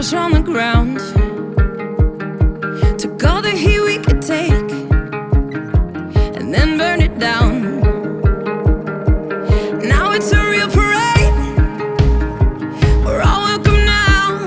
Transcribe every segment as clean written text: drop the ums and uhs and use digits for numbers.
trash on the ground, took all the heat we could take, and then burned it down. Now it's a real parade, we're all welcome now.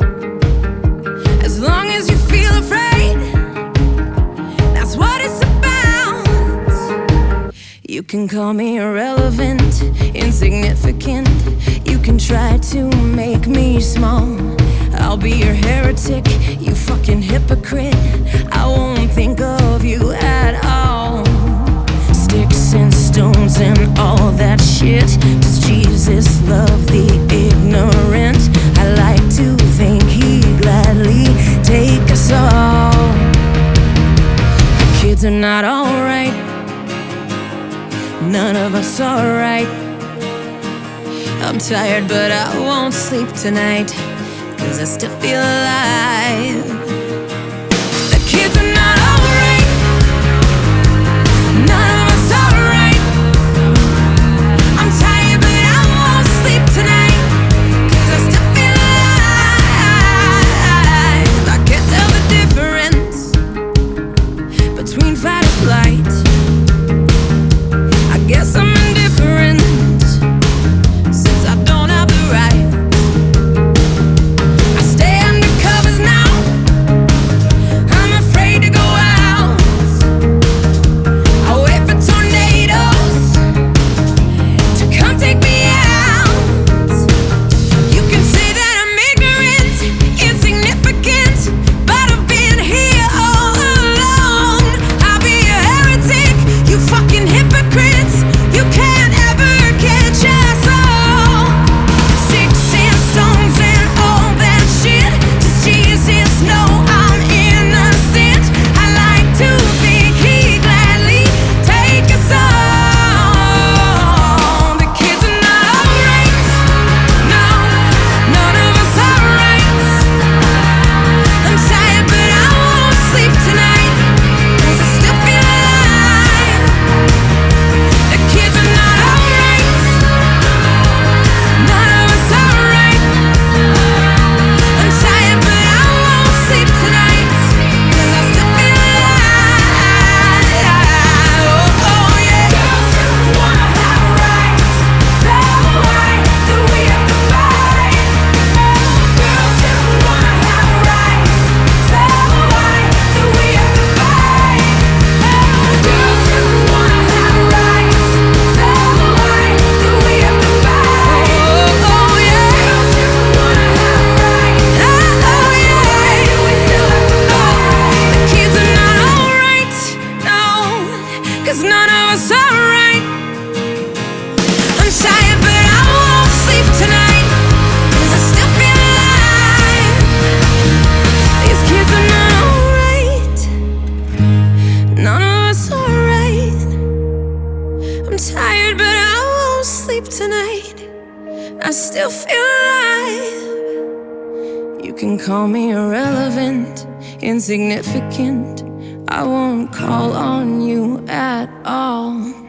As long as you feel afraid, that's what it's about. You can call me irrelevant, insignificant. You can try to make me small. I'll be your heretic, you fucking hypocrite. I won't think of you at all. Sticks and stones and all that shit. Does Jesus love the ignorant? I like to think he'd gladly take us all. The kids are not alright, none of us are right. I'm tired but I won't sleep tonight, 'cause I still feel alive. The kids are not alright, none of us are right. I'm tired but I won't sleep tonight, 'cause I still feel alive. I can't tell the difference between fight or flight. I guess I'm indifferent, since I don't have the right. I stay under covers now, I'm afraid to go out. I wait for tornadoes to come take me out. You can say that I'm ignorant, insignificant, but I've been here all along. I'll be a heretic, you fucking hypocrites. You can't ever catch us all. Sticks and stones and all that shit. Does Jesus know I'm innocent? I like to think he'd gladly take us all. The kids are not alright, no, none of us are right. I'm tired but I won't sleep tonight, 'cause I still feel alive. The kids are not alright, none of us are right. I'm tired but I won't sleep tonight, 'cause I still feel alive. Oh yeah. Girls just wanna have rights, so why do we have to fight? Girls just wanna have rights, so why do we have to fight? Girls just wanna have rights, so why do we have to fight? Oh yeah. Girls just wanna have rights, oh yeah. Why do we still have to fight? The kids are not alright, no, 'cause none of us are right. I'm tired but I won't sleep tonight, 'cause I still feel alive. These kids are not alright, none of us are right. I'm tired but I won't sleep tonight, I still feel alive. You can call me irrelevant, insignificant. I won't call on you at all.